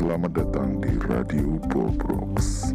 Selamat datang di Radio Bobrox.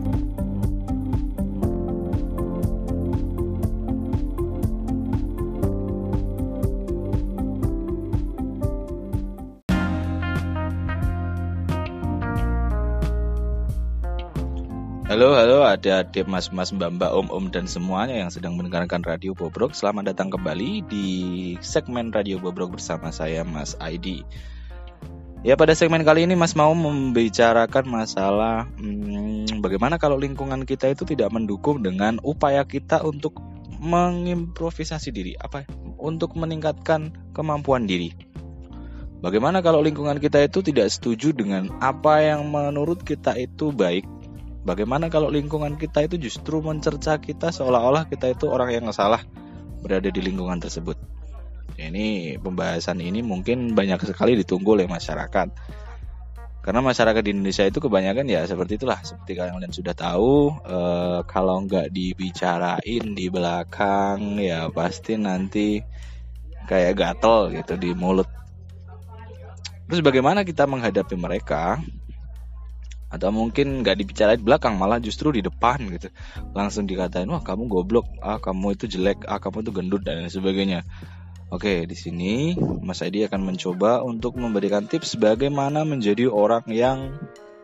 Halo adik-adik, mas-mas, mbak-mbak, om-om dan semuanya yang sedang mendengarkan Radio Bobrok. Selamat datang kembali di segmen Radio Bobrok bersama saya Mas Aidi. Ya, pada segmen kali ini Mas mau membicarakan masalah bagaimana kalau lingkungan kita itu tidak mendukung dengan upaya kita untuk mengimprovisasi diri, untuk meningkatkan kemampuan diri. Bagaimana kalau lingkungan kita itu tidak setuju dengan apa yang menurut kita itu baik? Bagaimana kalau lingkungan kita itu justru mencerca kita seolah-olah kita itu orang yang salah berada di lingkungan tersebut? Ini pembahasan ini mungkin banyak sekali ditunggu oleh masyarakat. Karena masyarakat di Indonesia itu kebanyakan ya seperti itulah. Seperti kalian sudah tahu, kalau nggak dibicarain di belakang ya pasti nanti kayak gatel gitu di mulut. Terus bagaimana kita menghadapi mereka? Atau mungkin gak dibicarain di belakang, malah justru di depan gitu. Langsung dikatain, wah kamu goblok, kamu itu jelek, kamu itu gendut dan sebagainya. Oke, di sini Mas Adi akan mencoba untuk memberikan tips bagaimana menjadi orang yang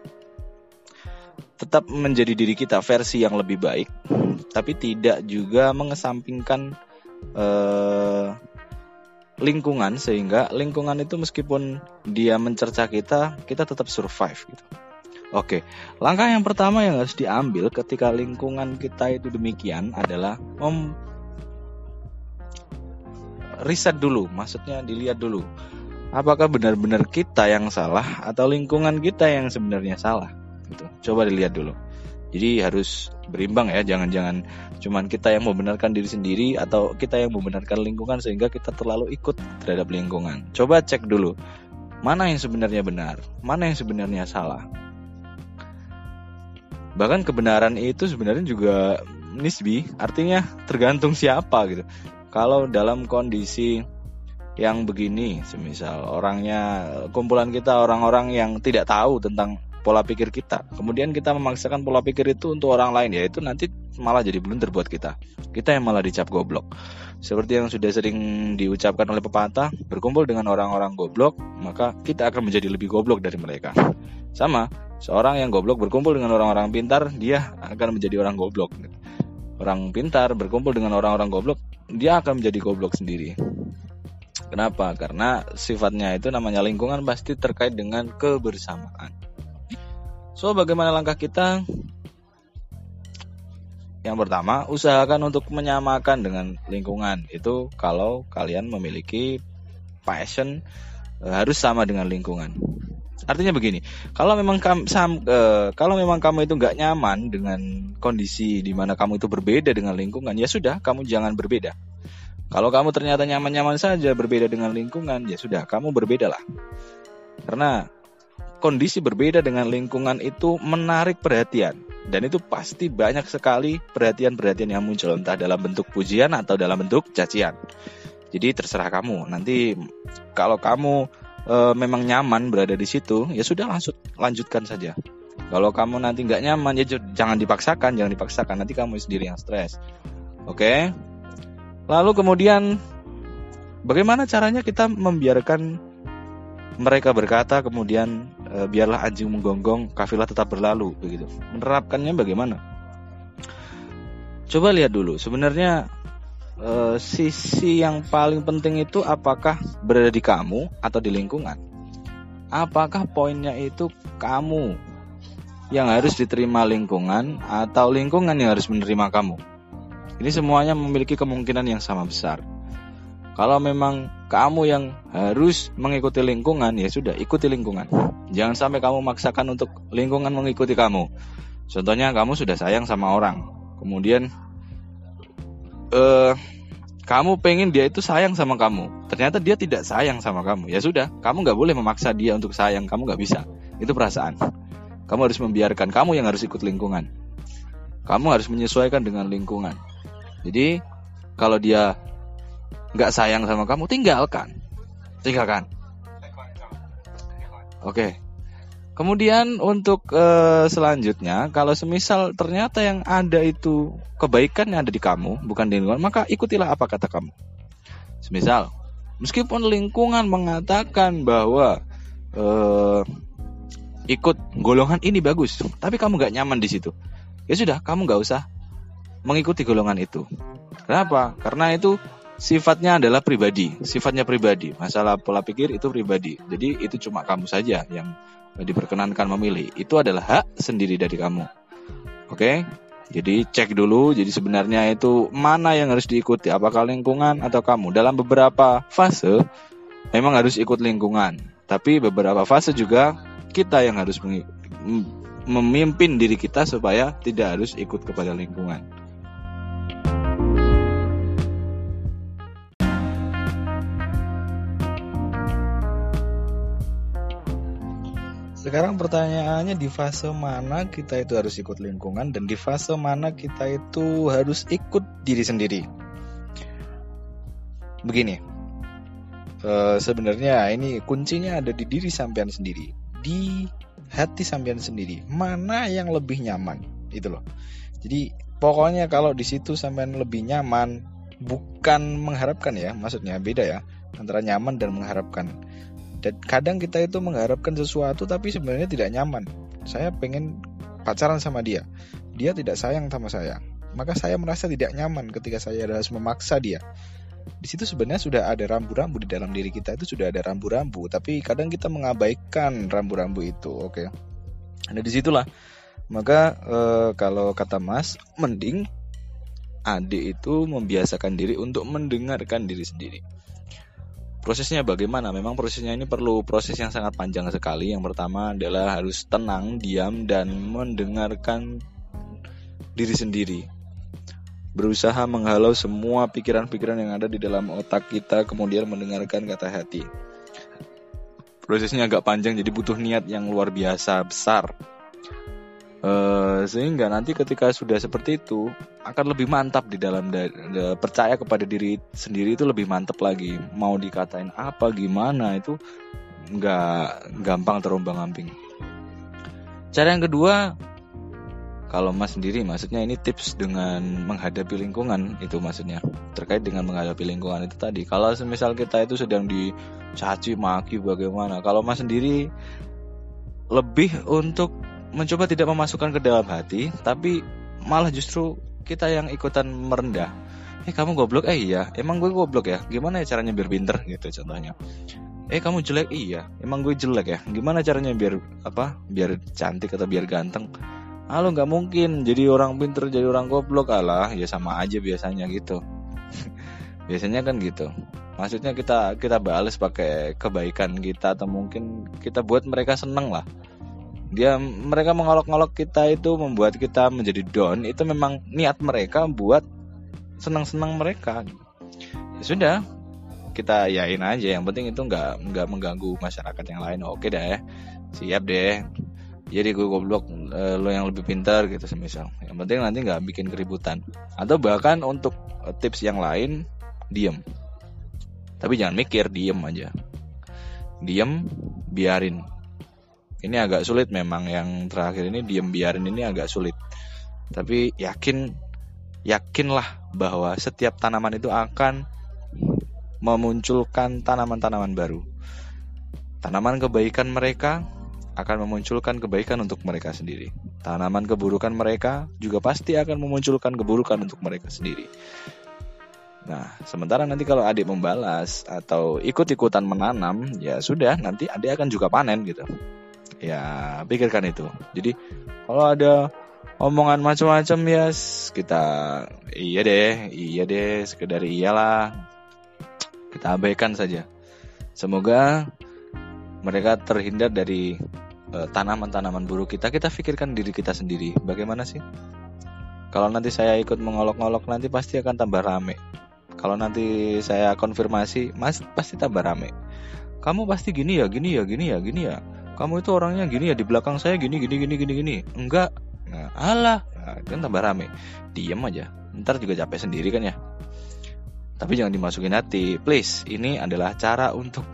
tetap menjadi diri kita versi yang lebih baik, tapi tidak juga mengesampingkan lingkungan, sehingga lingkungan itu meskipun dia mencerca kita tetap survive gitu. Oke, langkah yang pertama yang harus diambil ketika lingkungan kita itu demikian adalah riset dulu, maksudnya dilihat dulu apakah benar-benar kita yang salah atau lingkungan kita yang sebenarnya salah gitu. Coba dilihat dulu. Jadi harus berimbang ya, jangan cuman kita yang membenarkan diri sendiri atau kita yang membenarkan lingkungan sehingga kita terlalu ikut terhadap lingkungan. Coba cek dulu mana yang sebenarnya benar, mana yang sebenarnya salah. Bahkan kebenaran itu sebenarnya juga nisbi, artinya tergantung siapa gitu. Kalau dalam kondisi yang begini, semisal orangnya, kumpulan kita orang-orang yang tidak tahu tentang pola pikir kita, kemudian kita memaksakan pola pikir itu untuk orang lain, ya itu nanti malah jadi blunder buat kita. Kita yang malah dicap goblok. Seperti yang sudah sering diucapkan oleh pepatah, berkumpul dengan orang-orang goblok, maka kita akan menjadi lebih goblok dari mereka. Sama, seorang yang goblok berkumpul dengan orang-orang pintar, dia akan menjadi orang goblok. Orang pintar berkumpul dengan orang-orang goblok, dia akan menjadi goblok sendiri. Kenapa? Karena sifatnya itu namanya lingkungan pasti terkait dengan kebersamaan. So, bagaimana langkah kita? Yang pertama, usahakan untuk menyamakan dengan lingkungan. Itu kalau kalian memiliki passion, harus sama dengan lingkungan. Artinya begini, kalau memang kamu itu nggak nyaman dengan kondisi di mana kamu itu berbeda dengan lingkungan, ya sudah, kamu jangan berbeda. Kalau kamu ternyata nyaman-nyaman saja berbeda dengan lingkungan, ya sudah, kamu berbedalah. Karena kondisi berbeda dengan lingkungan itu menarik perhatian, dan itu pasti banyak sekali perhatian-perhatian yang muncul, entah dalam bentuk pujian atau dalam bentuk cacian. Jadi terserah kamu. Nanti kalau kamu memang nyaman berada di situ, ya sudah, lanjutkan saja. Kalau kamu nanti nggak nyaman, ya jangan dipaksakan, nanti kamu sendiri yang stres. Oke? Lalu kemudian bagaimana caranya kita membiarkan mereka berkata, kemudian biarlah anjing menggonggong, kafilah tetap berlalu, begitu. Menerapkannya bagaimana? Coba lihat dulu, sebenarnya sisi yang paling penting itu apakah berada di kamu atau di lingkungan? Apakah poinnya itu kamu yang harus diterima lingkungan atau lingkungan yang harus menerima kamu? Ini semuanya memiliki kemungkinan yang sama besar. Kalau memang kamu yang harus mengikuti lingkungan, ya sudah, ikuti lingkungan. Jangan sampai kamu memaksakan untuk lingkungan mengikuti kamu. Contohnya, kamu sudah sayang sama orang, kemudian kamu pengen dia itu sayang sama kamu, ternyata dia tidak sayang sama kamu, ya sudah, kamu gak boleh memaksa dia untuk sayang, kamu gak bisa, itu perasaan. Kamu harus membiarkan, kamu yang harus ikut lingkungan, kamu harus menyesuaikan dengan lingkungan. Jadi kalau dia gak sayang sama kamu, tinggalkan. Oke. Kemudian untuk selanjutnya, kalau semisal ternyata yang ada itu kebaikan yang ada di kamu, bukan di lingkungan, maka ikutilah apa kata kamu. Semisal, meskipun lingkungan mengatakan bahwa ikut golongan ini bagus, tapi kamu gak nyaman di situ, ya sudah, kamu gak usah mengikuti golongan itu. Kenapa? Karena itu sifatnya adalah pribadi, masalah pola pikir itu pribadi. Jadi itu cuma kamu saja yang diperkenankan memilih. Itu adalah hak sendiri dari kamu. Oke? Jadi cek dulu. Jadi sebenarnya itu mana yang harus diikuti, apakah lingkungan atau kamu. Dalam beberapa fase memang harus ikut lingkungan, tapi beberapa fase juga kita yang harus memimpin diri kita supaya tidak harus ikut kepada lingkungan. Sekarang pertanyaannya, di fase mana kita itu harus ikut lingkungan dan di fase mana kita itu harus ikut diri sendiri. Begini, sebenarnya ini kuncinya ada di diri sampean sendiri, di hati sampean sendiri. Mana yang lebih nyaman, itu loh. Jadi pokoknya kalau di situ sampean lebih nyaman, bukan mengharapkan ya, maksudnya beda ya antara nyaman dan mengharapkan. Dan kadang kita itu mengharapkan sesuatu tapi sebenarnya tidak nyaman. Saya pengen pacaran sama dia, dia tidak sayang sama saya, maka saya merasa tidak nyaman ketika saya harus memaksa dia. Di situ sebenarnya sudah ada rambu-rambu di dalam diri kita, itu sudah ada rambu-rambu, tapi kadang kita mengabaikan rambu-rambu itu. Oke. Nah disitulah maka kalau kata Mas, mending adik itu membiasakan diri untuk mendengarkan diri sendiri. Prosesnya bagaimana? Memang prosesnya ini perlu proses yang sangat panjang sekali. Yang pertama adalah harus tenang, diam, dan mendengarkan diri sendiri. Berusaha menghalau semua pikiran-pikiran yang ada di dalam otak kita, kemudian mendengarkan kata hati. Prosesnya agak panjang, jadi butuh niat yang luar biasa besar. Sehingga nanti ketika sudah seperti itu akan lebih mantap di dalam percaya kepada diri sendiri itu lebih mantap lagi. Mau dikatain apa gimana itu nggak gampang terombang-ambing. Cara yang kedua, kalau Mas sendiri, maksudnya ini tips dengan menghadapi lingkungan itu, maksudnya terkait dengan menghadapi lingkungan itu tadi. Kalau semisal kita itu sedang dicaci maki bagaimana, kalau Mas sendiri lebih untuk mencoba tidak memasukkan ke dalam hati, tapi malah justru kita yang ikutan merendah. Kamu goblok? Iya. Emang gue goblok ya? Gimana ya caranya biar pinter gitu contohnya. Kamu jelek? Iya. Emang gue jelek ya? Gimana caranya biar cantik atau biar ganteng? Lo nggak mungkin jadi orang pinter jadi orang goblok. Alah, ya sama aja biasanya gitu. Biasanya kan gitu. Maksudnya kita balas pakai kebaikan kita, atau mungkin kita buat mereka seneng lah. Mereka mengolok-olok kita itu membuat kita menjadi down, itu memang niat mereka buat senang-senang mereka. Ya sudah, kita yain aja, yang penting itu nggak mengganggu masyarakat yang lain. Oke dah ya, siap deh. Jadi gue goblok, lo yang lebih pintar gitu semisal. Yang penting nanti nggak bikin keributan. Atau bahkan untuk tips yang lain, diem. Tapi jangan mikir, diem aja. Diem, biarin. Ini agak sulit memang, yang terakhir ini diem biarin ini agak sulit. Tapi yakinlah bahwa setiap tanaman itu akan memunculkan tanaman-tanaman baru. Tanaman kebaikan mereka akan memunculkan kebaikan untuk mereka sendiri. Tanaman keburukan mereka juga pasti akan memunculkan keburukan untuk mereka sendiri. Nah, sementara nanti kalau adik membalas atau ikut-ikutan menanam, ya sudah, nanti adik akan juga panen gitu. Ya, pikirkan itu. Jadi kalau ada omongan macam-macam ya kita iya deh, sekedar iyalah, kita abaikan saja. Semoga mereka terhindar dari tanaman-tanaman buruk kita. Kita pikirkan diri kita sendiri. Bagaimana sih? Kalau nanti saya ikut mengolok-olok, nanti pasti akan tambah rame. Kalau nanti saya konfirmasi, Mas pasti tambah rame. Kamu pasti gini ya. Kamu itu orangnya gini ya, di belakang saya gini. Enggak. Nah, alah, kan tambah rame. Diam aja. Ntar juga capek sendiri kan ya. Tapi jangan dimasukin hati. Please, ini adalah cara untuk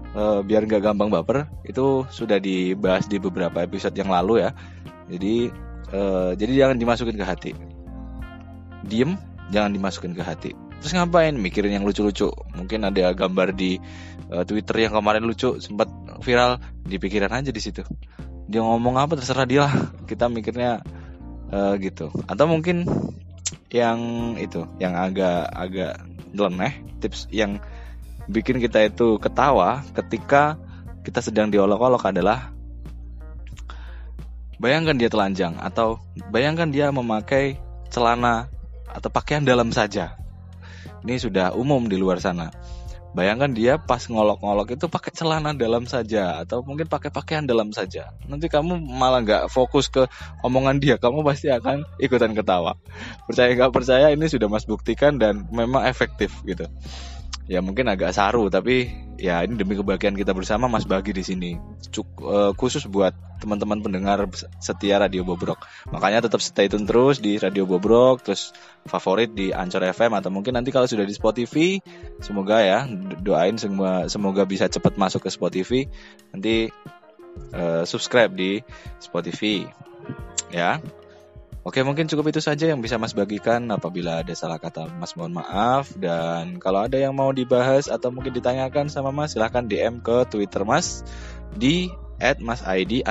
biar nggak gampang baper, itu sudah dibahas di beberapa episode yang lalu ya. Jadi jangan dimasukin ke hati. Diem, jangan dimasukin ke hati. Terus ngapain mikirin yang lucu-lucu? Mungkin ada gambar di Twitter yang kemarin lucu, sempat viral, dipikiran aja di situ. Dia ngomong apa terserah dia lah. Kita mikirnya gitu. Atau mungkin yang itu, yang agak nyeleneh, tips yang bikin kita itu ketawa ketika kita sedang diolok-olok adalah bayangkan dia telanjang atau bayangkan dia memakai celana atau pakaian dalam saja. Ini sudah umum di luar sana. Bayangkan dia pas ngolok-ngolok itu pakai celana dalam saja atau mungkin pakai pakaian dalam saja. Nanti kamu malah gak fokus ke omongan dia, kamu pasti akan ikutan ketawa. Percaya gak percaya, ini sudah Mas buktikan dan memang efektif gitu. Ya mungkin agak saru, tapi ya ini demi kebahagiaan kita bersama Mas bagi di sini. Khusus buat teman-teman pendengar setia Radio Bobrok. Makanya tetap stay tune terus di Radio Bobrok, terus favorit di Anchor FM atau mungkin nanti kalau sudah di Spotify, semoga ya doain semoga bisa cepat masuk ke Spotify. Nanti subscribe di Spotify ya. Oke, mungkin cukup itu saja yang bisa Mas bagikan. Apabila ada salah kata Mas mohon maaf. Dan kalau ada yang mau dibahas atau mungkin ditanyakan sama Mas, silahkan DM ke Twitter Mas di @masid_mat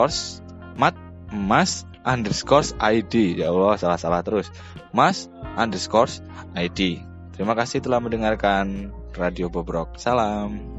mas_id. Ya Allah, salah terus. mas_id. Terima kasih telah mendengarkan Radio Bobrok. Salam.